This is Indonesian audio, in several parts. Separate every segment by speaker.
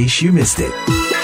Speaker 1: case you missed it.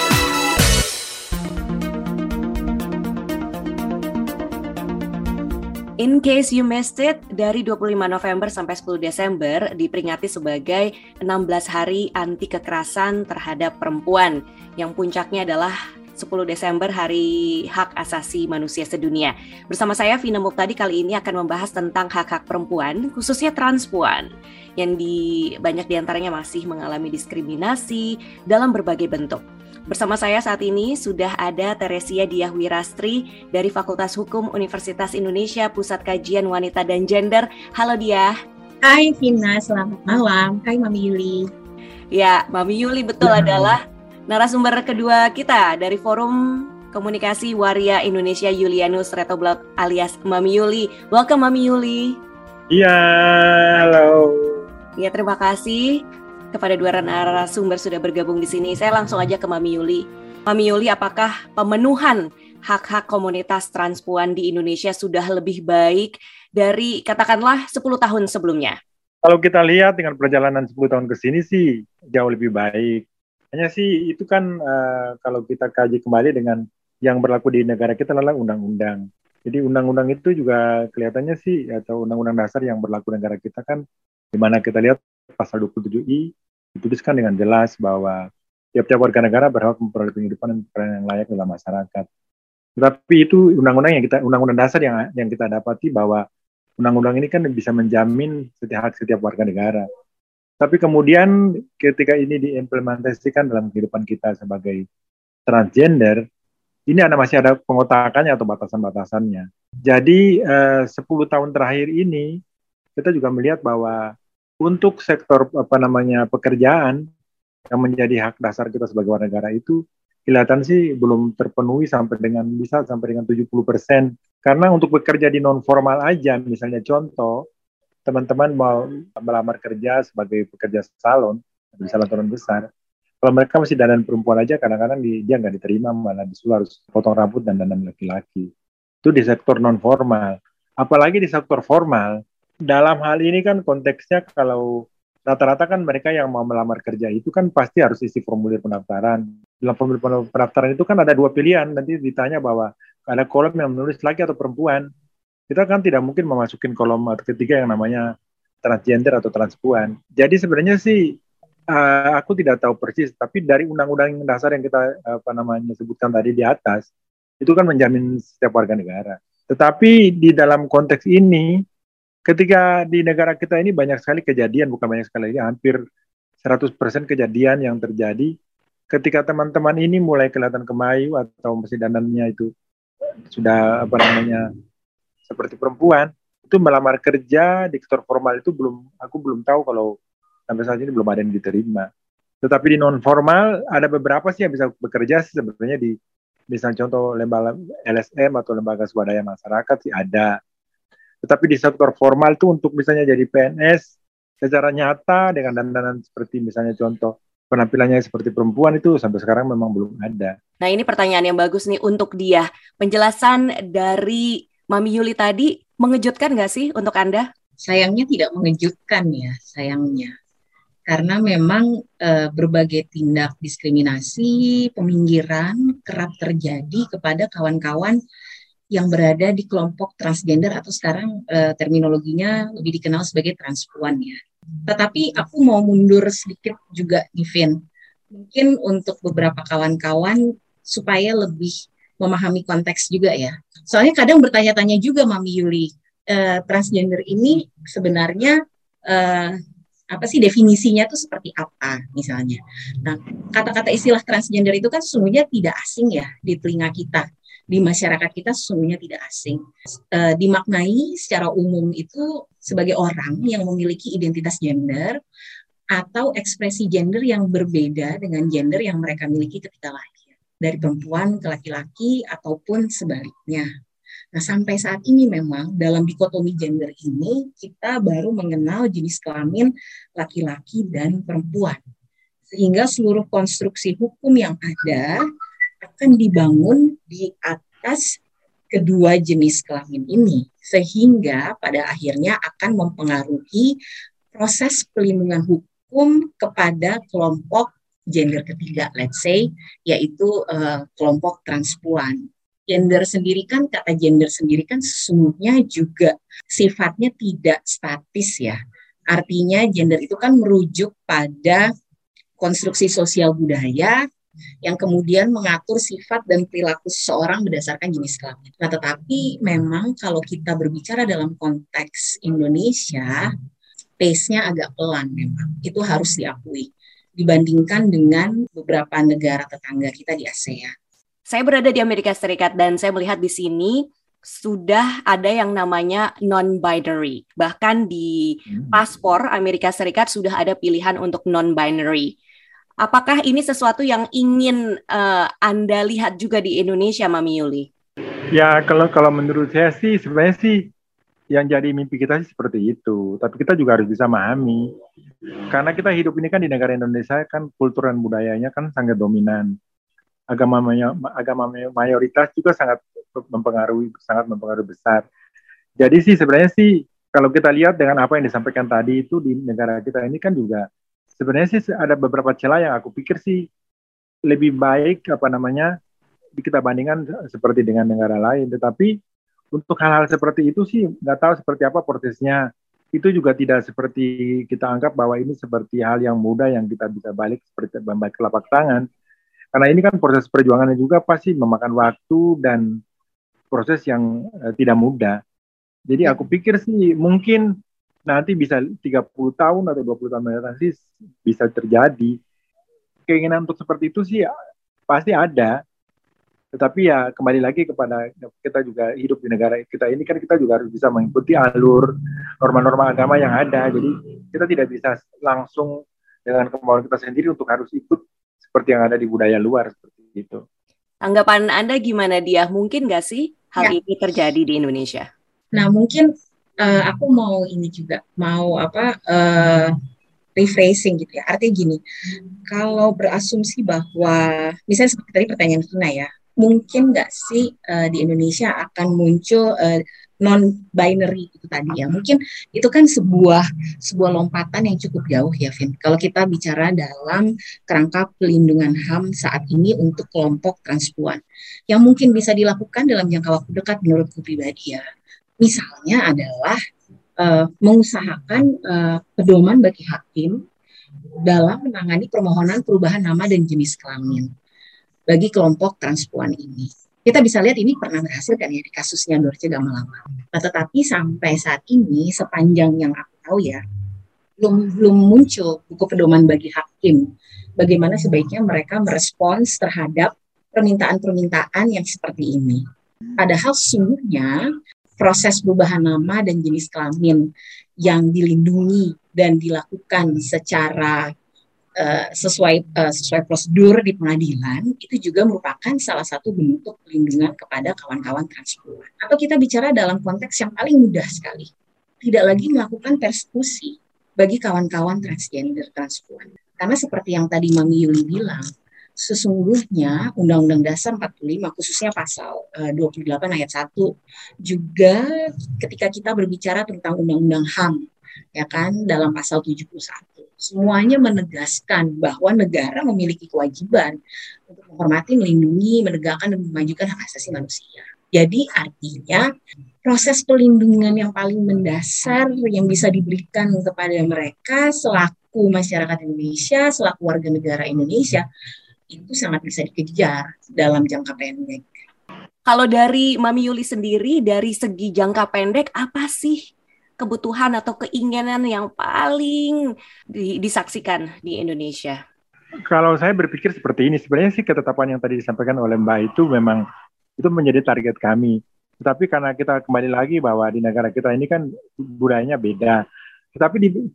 Speaker 2: In case you missed it, dari 25 November sampai 10 Desember diperingati sebagai 16 hari anti kekerasan terhadap perempuan, yang puncaknya adalah 10 Desember Hari Hak Asasi Manusia Sedunia. Bersama saya Vina Muqtadi kali ini akan membahas tentang hak-hak perempuan, khususnya transpuan, yang banyak diantaranya masih mengalami diskriminasi dalam berbagai bentuk. Bersama saya saat ini sudah ada Teresia Diahwirastri dari Fakultas Hukum Universitas Indonesia Pusat Kajian Wanita dan Gender. Halo Diah.
Speaker 3: Hai Vina, selamat malam. Hai Mami Yuli.
Speaker 2: Ya, Mami Yuli betul adalah narasumber kedua kita dari Forum Komunikasi Waria Indonesia Julianus Retoblok alias Mami Yuli. Welcome Mami Yuli.
Speaker 4: Iya, halo.
Speaker 2: Ya, terima kasih kepada dua narasumber sudah bergabung di sini. Saya langsung aja ke Mami Yuli. Mami Yuli, apakah pemenuhan hak-hak komunitas transpuan di Indonesia sudah lebih baik dari katakanlah 10 tahun sebelumnya?
Speaker 4: Kalau kita lihat dengan perjalanan 10 tahun ke sini sih jauh lebih baik. Hanya sih itu kan kalau kita kaji kembali dengan yang berlaku di negara kita adalah undang-undang. Jadi undang-undang itu juga kelihatannya sih, atau undang-undang dasar yang berlaku negara kita kan, di mana kita lihat pasal 27I dituliskan dengan jelas bahwa tiap-tiap warga negara berhak memperoleh penghidupan dan peran yang layak dalam masyarakat. Tetapi itu undang-undang dasar yang kita dapati bahwa undang-undang ini kan bisa menjamin setiap warga negara. Tapi kemudian ketika ini diimplementasikan dalam kehidupan kita sebagai transgender, ini masih ada pengotakannya atau batasan-batasannya. Jadi 10 tahun terakhir ini kita juga melihat bahwa untuk sektor pekerjaan yang menjadi hak dasar kita sebagai warga negara itu kelihatan sih belum terpenuhi sampai dengan 70%. Karena untuk bekerja di non formal aja, misalnya contoh teman-teman mau melamar kerja sebagai pekerja salon besar, kalau mereka masih dandan perempuan aja kadang-kadang dia nggak diterima, malah disuruh harus potong rambut dan dandan laki-laki. Itu di sektor non formal. Apalagi di sektor formal. Dalam hal ini kan konteksnya kalau rata-rata kan mereka yang mau melamar kerja itu kan pasti harus isi formulir pendaftaran. Dalam formulir pendaftaran itu kan ada dua pilihan, nanti ditanya bahwa ada kolom yang menulis laki atau perempuan. Kita kan tidak mungkin memasukin kolom ketiga yang namanya transgender atau transpuan. Jadi sebenarnya sih aku tidak tahu persis, tapi dari undang-undang dasar yang kita sebutkan tadi di atas, itu kan menjamin setiap warga negara. Tetapi di dalam konteks ini, ketika di negara kita ini banyak sekali kejadian, bukan banyak sekali, hampir 100% kejadian yang terjadi ketika teman-teman ini mulai kelihatan kemayu atau mesin dandannya itu sudah seperti perempuan, itu melamar kerja di sektor formal itu aku belum tahu kalau sampai saat ini belum ada yang diterima. Tetapi di non formal ada beberapa sih yang bisa bekerja sih sebenarnya di misalnya contoh lembaga LSM atau lembaga swadaya masyarakat sih ada. Tetapi di sektor formal itu untuk misalnya jadi PNS secara nyata dengan dandanan seperti misalnya contoh penampilannya seperti perempuan itu sampai sekarang memang belum ada.
Speaker 2: Nah ini pertanyaan yang bagus nih untuk dia. Penjelasan dari Mami Yuli tadi mengejutkan nggak sih untuk Anda?
Speaker 3: Sayangnya tidak mengejutkan ya, sayangnya. Karena memang berbagai tindak diskriminasi, peminggiran kerap terjadi kepada kawan-kawan yang berada di kelompok transgender atau sekarang terminologinya lebih dikenal sebagai transpuan ya. Tetapi aku mau mundur sedikit juga nih Vin. Mungkin untuk beberapa kawan-kawan supaya lebih memahami konteks juga ya. Soalnya kadang bertanya-tanya juga Mami Yuli, transgender ini sebenarnya apa sih definisinya tuh seperti apa misalnya. Nah, kata-kata istilah transgender itu kan sesungguhnya tidak asing ya di telinga kita. Di masyarakat kita sesungguhnya tidak asing. Dimaknai secara umum itu sebagai orang yang memiliki identitas gender atau ekspresi gender yang berbeda dengan gender yang mereka miliki ketika lahir. Dari perempuan ke laki-laki ataupun sebaliknya. Nah, sampai saat ini memang dalam dikotomi gender ini kita baru mengenal jenis kelamin laki-laki dan perempuan. Sehingga seluruh konstruksi hukum yang ada akan dibangun di atas kedua jenis kelamin ini, sehingga pada akhirnya akan mempengaruhi proses pelindungan hukum kepada kelompok gender ketiga, let's say, yaitu kelompok transpuan. Gender sendiri kan, kata gender sendiri kan sesungguhnya juga sifatnya tidak statis ya. Artinya gender itu kan merujuk pada konstruksi sosial budaya yang kemudian mengatur sifat dan perilaku seseorang berdasarkan jenis kelamin. Nah, tetapi memang kalau kita berbicara dalam konteks Indonesia, pace-nya agak pelan memang. Itu harus diakui dibandingkan dengan beberapa negara tetangga kita di ASEAN.
Speaker 2: Saya berada di Amerika Serikat dan saya melihat di sini sudah ada yang namanya non-binary. Bahkan di paspor Amerika Serikat sudah ada pilihan untuk non-binary. Apakah ini sesuatu yang ingin Anda lihat juga di Indonesia, Mami Yuli?
Speaker 4: Ya, kalau menurut saya sih sebenarnya sih yang jadi mimpi kita sih seperti itu. Tapi kita juga harus bisa memahami. Karena kita hidup ini kan di negara Indonesia kan kultur dan budayanya kan sangat dominan. Agama mayoritas juga sangat mempengaruhi besar. Jadi sih sebenarnya sih kalau kita lihat dengan apa yang disampaikan tadi itu di negara kita ini kan juga sebenarnya sih ada beberapa celah yang aku pikir sih lebih baik kita bandingkan seperti dengan negara lain. Tetapi untuk hal-hal seperti itu sih nggak tahu seperti apa prosesnya. Itu juga tidak seperti kita anggap bahwa ini seperti hal yang mudah yang kita bisa balik seperti balik telapak tangan. Karena ini kan proses perjuangannya juga pasti memakan waktu dan proses yang tidak mudah. Jadi aku pikir sih mungkin nanti bisa 30 tahun atau 20 tahun nanti bisa terjadi. Keinginan untuk seperti itu sih pasti ada. Tetapi ya kembali lagi kepada kita juga hidup di negara kita ini kan kita juga harus bisa mengikuti alur norma-norma agama yang ada. Jadi kita tidak bisa langsung dengan kemauan kita sendiri untuk harus ikut seperti yang ada di budaya luar seperti itu.
Speaker 2: Tanggapan Anda gimana, Dia? Mungkin nggak sih hal ini terjadi di Indonesia?
Speaker 3: Nah, mungkin aku mau rephrasing gitu ya. Artinya gini, kalau berasumsi bahwa misalnya seperti tadi pertanyaan Kina ya, mungkin nggak sih di Indonesia akan muncul non-binary itu tadi ya. Mungkin itu kan sebuah lompatan yang cukup jauh ya, Vin. Kalau kita bicara dalam kerangka pelindungan HAM saat ini untuk kelompok transpuan. Yang mungkin bisa dilakukan dalam jangka waktu dekat menurutku pribadi ya. Misalnya adalah mengusahakan pedoman bagi hakim dalam menangani permohonan perubahan nama dan jenis kelamin bagi kelompok transpuan ini. Kita bisa lihat ini pernah berhasil kan ya di kasusnya Dorce Gamalama. Nah, tetapi sampai saat ini sepanjang yang aku tahu ya belum muncul buku pedoman bagi hakim bagaimana sebaiknya mereka merespons terhadap permintaan-permintaan yang seperti ini. Padahal sesungguhnya proses perubahan nama dan jenis kelamin yang dilindungi dan dilakukan secara sesuai prosedur di pengadilan itu juga merupakan salah satu bentuk pelindungan kepada kawan-kawan transpuan. Atau kita bicara dalam konteks yang paling mudah sekali, tidak lagi melakukan persekusi bagi kawan-kawan transgender transpuan. Karena seperti yang tadi Mami Yuli bilang, sesungguhnya Undang-Undang Dasar 45 khususnya pasal 28 ayat 1 juga ketika kita berbicara tentang Undang-Undang HAM ya kan dalam pasal 71 semuanya menegaskan bahwa negara memiliki kewajiban untuk menghormati, melindungi, menegakkan dan memajukan hak asasi manusia. Jadi artinya proses pelindungan yang paling mendasar yang bisa diberikan kepada mereka selaku masyarakat Indonesia, selaku warga negara Indonesia itu sangat bisa dikejar dalam jangka pendek.
Speaker 2: Kalau dari Mami Yuli sendiri, dari segi jangka pendek, apa sih kebutuhan atau keinginan yang paling disaksikan di Indonesia?
Speaker 4: Kalau saya berpikir seperti ini, sebenarnya sih ketetapan yang tadi disampaikan oleh Mbak itu memang itu menjadi target kami. Tetapi karena kita kembali lagi bahwa di negara kita ini kan budayanya beda. Tetapi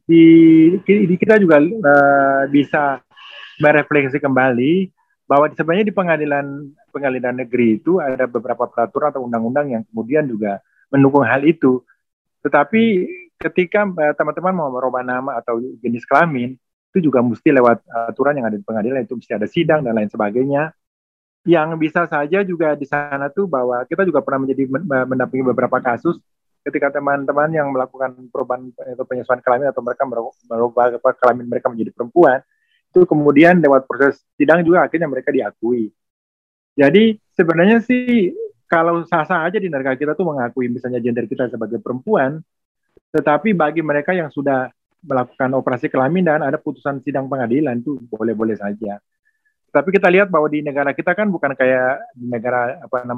Speaker 4: di kita juga bisa merefleksi kembali bahwa sebenarnya di pengadilan negeri itu ada beberapa peraturan atau undang-undang yang kemudian juga mendukung hal itu. Tetapi ketika teman-teman mau merubah nama atau jenis kelamin, itu juga mesti lewat aturan yang ada di pengadilan, itu mesti ada sidang dan lain sebagainya. Yang bisa saja juga di sana tuh bahwa kita juga pernah mendampingi beberapa kasus ketika teman-teman yang melakukan perubahan atau penyesuaian kelamin atau mereka merubah kelamin mereka menjadi perempuan, itu kemudian lewat proses sidang juga akhirnya mereka diakui. Jadi sebenarnya sih kalau sah-sah aja di negara kita tuh mengakui misalnya gender kita sebagai perempuan, tetapi bagi mereka yang sudah melakukan operasi kelamin dan ada putusan sidang pengadilan itu boleh-boleh saja. Tapi kita lihat bahwa di negara kita kan bukan kayak di negara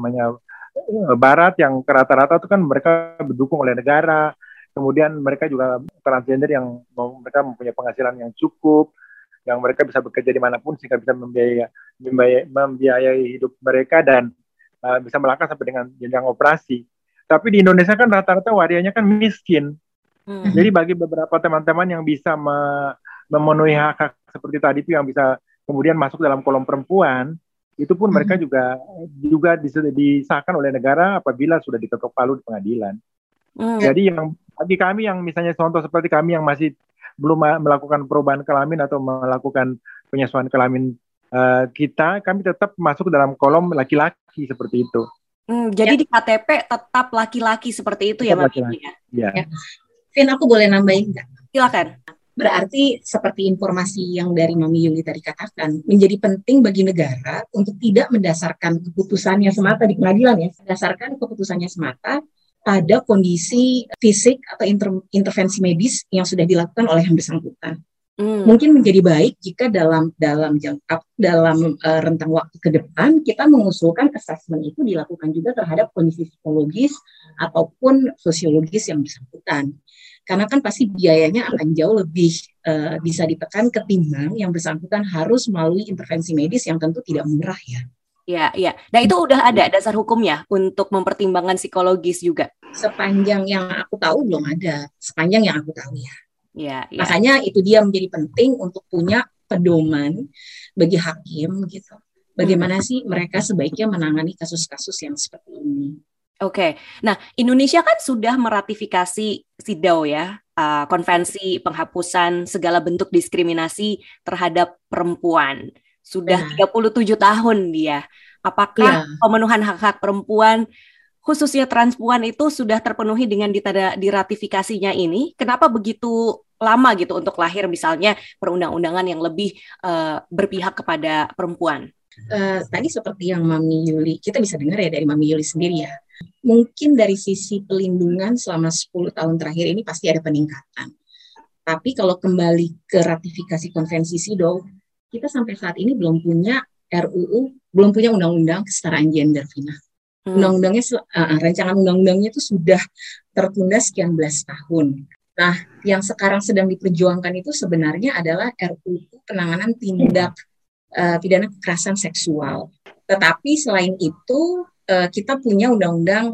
Speaker 4: Barat yang rata-rata itu kan mereka didukung oleh negara, kemudian mereka juga transgender yang mereka mempunyai penghasilan yang cukup, yang mereka bisa bekerja dimanapun sehingga bisa membiayai hidup mereka dan bisa melangkah sampai dengan jenjang operasi. Tapi di Indonesia kan rata-rata warianya kan miskin. Jadi bagi beberapa teman-teman yang bisa memenuhi hak-hak seperti tadi itu yang bisa kemudian masuk dalam kolom perempuan, itu pun mereka juga disahkan oleh negara apabila sudah diketok palu di pengadilan. Jadi yang bagi kami yang misalnya contoh seperti kami yang masih belum melakukan perubahan kelamin atau melakukan penyesuaian kelamin kami tetap masuk dalam kolom laki-laki seperti itu.
Speaker 2: Jadi di KTP tetap laki-laki seperti itu tetap ya, Mami?
Speaker 3: Ya. Vin, aku boleh nambahin nggak?
Speaker 2: Silakan.
Speaker 3: Berarti seperti informasi yang dari Mami Yuli tadi katakan, menjadi penting bagi negara untuk tidak mendasarkan keputusannya semata di pengadilan ya, berdasarkan keputusannya semata pada kondisi fisik atau intervensi medis yang sudah dilakukan oleh yang bersangkutan. Mungkin menjadi baik jika dalam rentang waktu ke depan kita mengusulkan assessment itu dilakukan juga terhadap kondisi psikologis ataupun sosiologis yang bersangkutan. Karena kan pasti biayanya akan jauh lebih bisa ditekan ketimbang yang bersangkutan harus melalui intervensi medis yang tentu tidak murah ya.
Speaker 2: Iya. Nah itu udah ada dasar hukumnya untuk mempertimbangkan psikologis juga?
Speaker 3: Sepanjang yang aku tahu belum ada. Sepanjang yang aku tahu ya.
Speaker 2: Ya.
Speaker 3: Makanya itu dia menjadi penting untuk punya pedoman bagi hakim gitu. Bagaimana sih mereka sebaiknya menangani kasus-kasus yang seperti ini.
Speaker 2: Oke. Nah, Indonesia kan sudah meratifikasi CEDAW ya, Konvensi Penghapusan Segala Bentuk Diskriminasi Terhadap Perempuan. Sudah 37 tahun dia. Apakah pemenuhan hak-hak perempuan khususnya transpuan itu sudah terpenuhi dengan diratifikasinya ini? Kenapa begitu lama gitu untuk lahir misalnya perundang-undangan yang lebih berpihak kepada perempuan?
Speaker 3: Tadi seperti yang Mami Yuli, kita bisa dengar ya dari Mami Yuli sendiri ya. Mungkin dari sisi pelindungan selama 10 tahun terakhir ini pasti ada peningkatan. Tapi kalau kembali ke ratifikasi konvensi CEDAW, kita sampai saat ini belum punya RUU, belum punya undang-undang kesetaraan gender, Vina. Undang-undangnya, rancangan undang-undangnya itu sudah tertunda sekian belas tahun. Nah, yang sekarang sedang diperjuangkan itu sebenarnya adalah RUU penanganan tindak pidana kekerasan seksual. Tetapi selain itu, kita punya undang-undang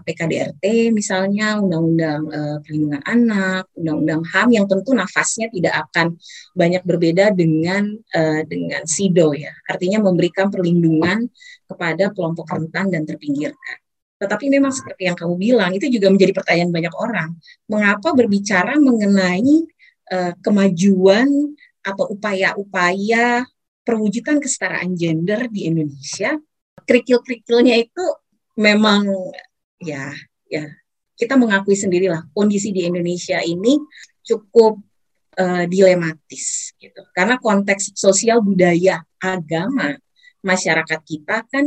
Speaker 3: PKDRT misalnya, undang-undang perlindungan anak, undang-undang HAM yang tentu nafasnya tidak akan banyak berbeda dengan CEDAW ya. Artinya memberikan perlindungan kepada kelompok rentan dan terpinggirkan. Tetapi memang seperti yang kamu bilang, itu juga menjadi pertanyaan banyak orang. Mengapa berbicara mengenai kemajuan atau upaya-upaya perwujudan kesetaraan gender di Indonesia, kerikil-kerikilnya itu memang ya kita mengakui sendirilah kondisi di Indonesia ini cukup dilematis gitu. Karena konteks sosial, budaya, agama masyarakat kita kan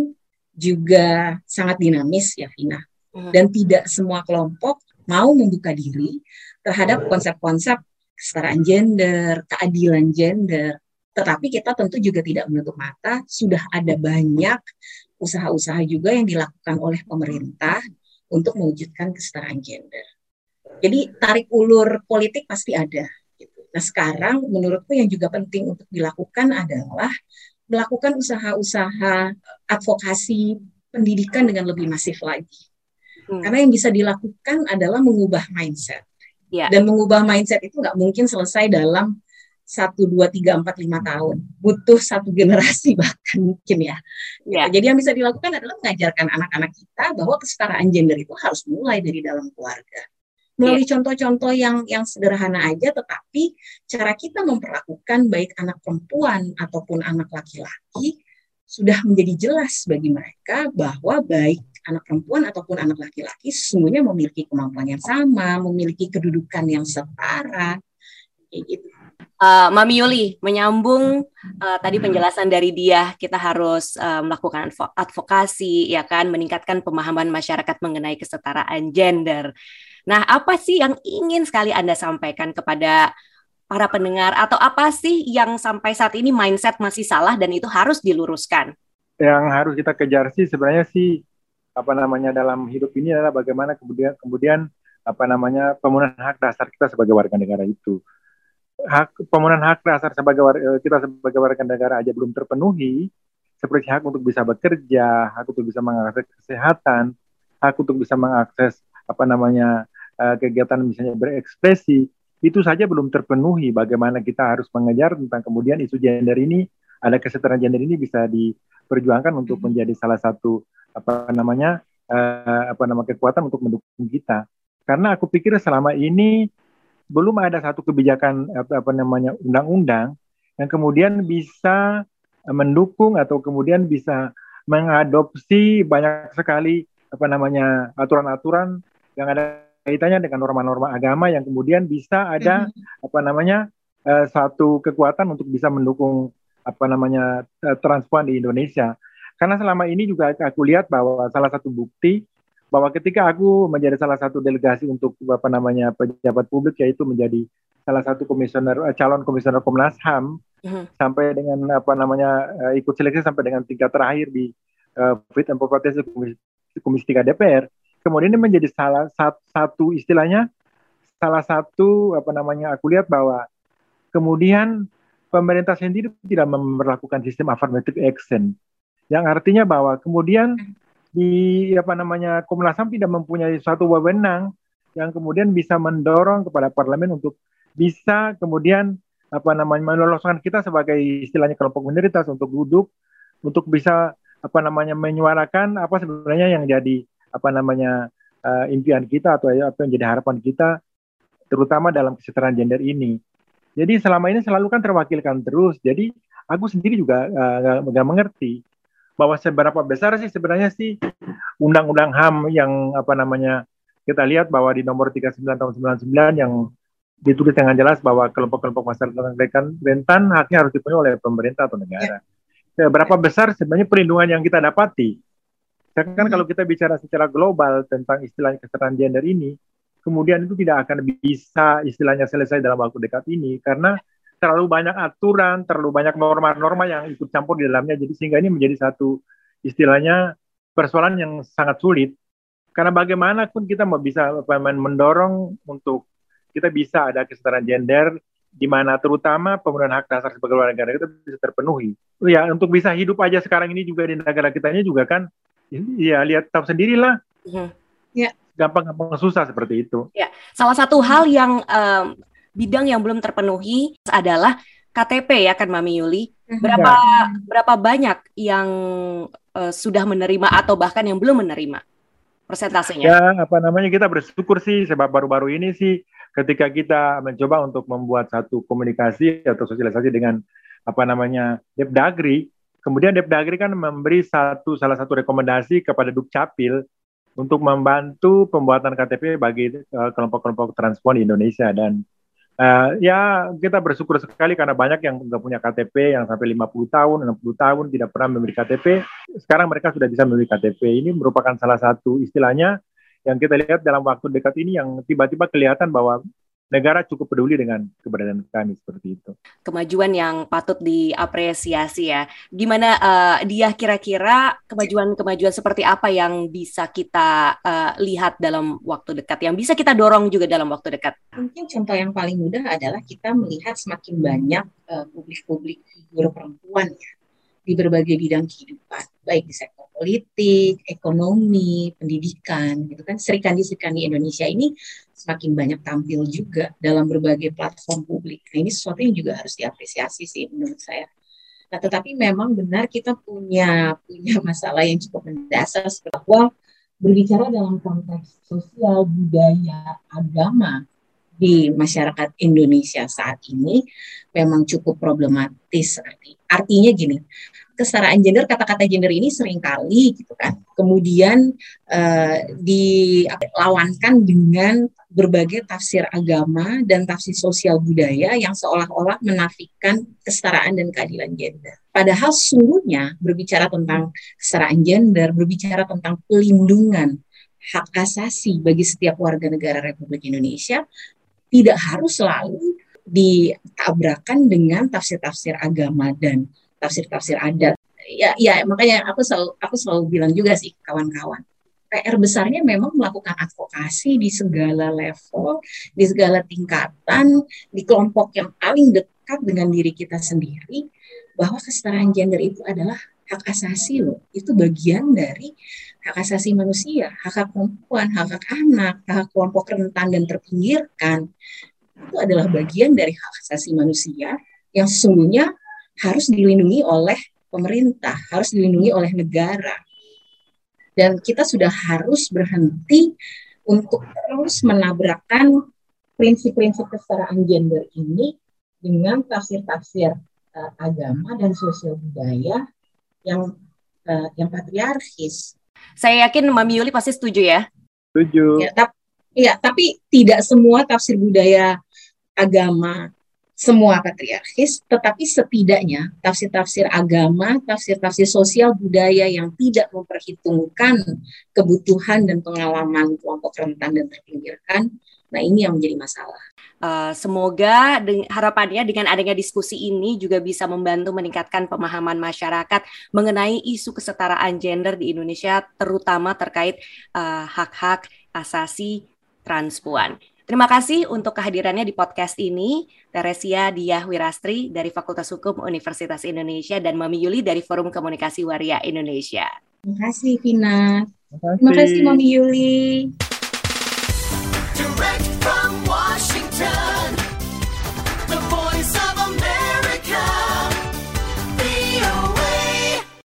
Speaker 3: juga sangat dinamis ya, Vina. Dan tidak semua kelompok mau membuka diri terhadap konsep-konsep kesetaraan gender, keadilan gender. Tetapi kita tentu juga tidak menutup mata, sudah ada banyak usaha-usaha juga yang dilakukan oleh pemerintah untuk mewujudkan kesetaraan gender. Jadi tarik ulur politik pasti ada. Gitu. Nah sekarang menurutku yang juga penting untuk dilakukan adalah melakukan usaha-usaha advokasi pendidikan dengan lebih masif lagi. Karena yang bisa dilakukan adalah mengubah mindset. Dan mengubah mindset itu nggak mungkin selesai dalam 1, 2, 3, 4, 5 tahun. Butuh satu generasi bahkan mungkin ya. Jadi yang bisa dilakukan adalah mengajarkan anak-anak kita bahwa kesetaraan gender itu harus mulai dari dalam keluarga. Melalui contoh-contoh yang sederhana aja, tetapi cara kita memperlakukan baik anak perempuan ataupun anak laki-laki sudah menjadi jelas bagi mereka bahwa baik anak perempuan ataupun anak laki-laki sesungguhnya memiliki kemampuan yang sama, memiliki kedudukan yang setara, kayak gitu.
Speaker 2: Mami Yuli, menyambung tadi penjelasan dari dia, kita harus melakukan advokasi, ya kan, meningkatkan pemahaman masyarakat mengenai kesetaraan gender. Nah, apa sih yang ingin sekali Anda sampaikan kepada para pendengar, atau apa sih yang sampai saat ini mindset masih salah dan itu harus diluruskan?
Speaker 4: Yang harus kita kejar sih sebenarnya sih dalam hidup ini adalah bagaimana kemudian pemenuhan hak dasar kita sebagai warga negara itu. Pemenuhan hak dasar kita sebagai warga negara aja belum terpenuhi, seperti hak untuk bisa bekerja, hak untuk bisa mengakses kesehatan, hak untuk bisa mengakses kegiatan misalnya berekspresi, itu saja belum terpenuhi. Bagaimana kita harus mengejar tentang kemudian isu gender ini, ada kesetaraan gender ini bisa diperjuangkan untuk menjadi salah satu kekuatan untuk mendukung kita. Karena aku pikir selama ini belum ada satu kebijakan undang-undang yang kemudian bisa mendukung atau kemudian bisa mengadopsi banyak sekali aturan-aturan yang ada kaitannya dengan norma-norma agama yang kemudian bisa ada satu kekuatan untuk bisa mendukung transpuan di Indonesia. Karena selama ini juga aku lihat bahwa salah satu bukti bahwa ketika aku menjadi salah satu delegasi untuk pejabat publik, yaitu menjadi salah satu calon komisioner Komnas HAM, sampai dengan ikut seleksi sampai dengan tingkat terakhir di Fit and Proper Test Komisi 3 DPR. Kemudian ini menjadi salah satu aku lihat bahwa kemudian pemerintah sendiri tidak memperlakukan sistem affirmative action, yang artinya bahwa kemudian di Komnas HAM tidak mempunyai suatu wewenang yang kemudian bisa mendorong kepada parlemen untuk bisa kemudian meloloskan kita sebagai istilahnya kelompok minoritas untuk duduk untuk bisa menyuarakan apa sebenarnya yang jadi impian kita atau apa yang jadi harapan kita terutama dalam kesetaraan gender ini. Jadi selama ini selalu kan terwakilkan terus. Jadi aku sendiri juga nggak mengerti bahwa seberapa besar sih sebenarnya sih Undang-Undang HAM yang kita lihat bahwa di nomor 39 tahun 99 yang ditulis dengan jelas bahwa kelompok-kelompok masyarakat rentan haknya harus dipenuhi oleh pemerintah atau negara. Seberapa besar sebenarnya perlindungan yang kita dapati? Kan kalau kita bicara secara global tentang istilahnya kesetaraan gender ini, kemudian itu tidak akan bisa istilahnya selesai dalam waktu dekat ini karena terlalu banyak aturan, terlalu banyak norma-norma yang ikut campur di dalamnya, jadi sehingga ini menjadi satu istilahnya persoalan yang sangat sulit. Karena bagaimanapun kita mau bisa mendorong untuk kita bisa ada kesetaraan gender, di mana terutama pemenuhan hak dasar sebagai warga negara kita bisa terpenuhi. Ya, untuk bisa hidup aja sekarang ini juga di negara kita ini juga kan, ya lihat tahu sendirilah.
Speaker 3: Ya.
Speaker 4: Gampang-gampang susah seperti itu.
Speaker 2: Ya, salah satu hal yang bidang yang belum terpenuhi adalah KTP ya kan Mami Yuli. Berapa banyak yang sudah menerima atau bahkan yang belum menerima persentasenya?
Speaker 4: Ya, kita bersyukur sih sebab baru-baru ini sih ketika kita mencoba untuk membuat satu komunikasi atau sosialisasi dengan Depdagri, kemudian Depdagri kan memberi salah satu rekomendasi kepada Dukcapil untuk membantu pembuatan KTP bagi kelompok-kelompok transpuan di Indonesia. Dan ya kita bersyukur sekali karena banyak yang nggak punya KTP, yang sampai 50 tahun, 60 tahun tidak pernah membeli KTP. Sekarang mereka sudah bisa membeli KTP. Ini merupakan salah satu istilahnya yang kita lihat dalam waktu dekat ini yang tiba-tiba kelihatan bahwa negara cukup peduli dengan keberadaan kami seperti itu.
Speaker 2: Kemajuan yang patut diapresiasi ya. Gimana dia kira-kira kemajuan-kemajuan seperti apa yang bisa kita lihat dalam waktu dekat, yang bisa kita dorong juga dalam waktu dekat?
Speaker 3: Mungkin contoh yang paling mudah adalah kita melihat semakin banyak publik-publik figur perempuan ya, di berbagai bidang kehidupan, baik di sektor politik, ekonomi, pendidikan, gitu kan. Serikandi-serikandi Indonesia ini semakin banyak tampil juga dalam berbagai platform publik. Nah, ini sesuatu yang juga harus diapresiasi sih menurut saya. Nah, tetapi memang benar kita punya masalah yang cukup mendasar bahwa berbicara dalam konteks sosial, budaya, agama di masyarakat Indonesia saat ini memang cukup problematis. Artinya gini, kesetaraan gender, kata-kata gender ini seringkali gitu kan, kemudian dilawankan dengan berbagai tafsir agama dan tafsir sosial budaya yang seolah-olah menafikan kesetaraan dan keadilan gender. Padahal sesungguhnya berbicara tentang kesetaraan gender, berbicara tentang pelindungan hak asasi bagi setiap warga negara Republik Indonesia, tidak harus selalu ditabrakan dengan tafsir-tafsir agama dan tafsir-tafsir adat. Ya, makanya aku selalu bilang juga sih kawan-kawan, PR besarnya memang melakukan advokasi di segala level, di segala tingkatan, di kelompok yang paling dekat dengan diri kita sendiri, bahwa kesetaraan gender itu adalah hak asasi loh. Itu bagian dari hak asasi manusia, hak perempuan, hak anak, hak kelompok rentan dan terpinggirkan. Itu adalah bagian dari hak asasi manusia yang sesungguhnya harus dilindungi oleh pemerintah, harus dilindungi oleh negara. Dan kita sudah harus berhenti untuk terus menabrakkan prinsip-prinsip kesetaraan gender ini dengan tafsir-tafsir agama dan sosial budaya yang patriarkis.
Speaker 2: Saya yakin Mami Yuli pasti setuju ya?
Speaker 4: Setuju.
Speaker 3: Tapi tidak semua tafsir budaya agama semua patriarkis, tetapi setidaknya tafsir-tafsir agama, tafsir-tafsir sosial budaya yang tidak memperhitungkan kebutuhan dan pengalaman kelompok rentan dan terpinggirkan, nah ini yang menjadi masalah.
Speaker 2: Semoga harapannya dengan adanya diskusi ini juga bisa membantu meningkatkan pemahaman masyarakat mengenai isu kesetaraan gender di Indonesia, terutama terkait hak-hak asasi transpuan. Terima kasih untuk kehadirannya di podcast ini, Teresia Diah Wirastri dari Fakultas Hukum Universitas Indonesia dan Mami Yuli dari Forum Komunikasi Waria Indonesia.
Speaker 3: Terima kasih, Vina. Terima kasih, Mami Yuli.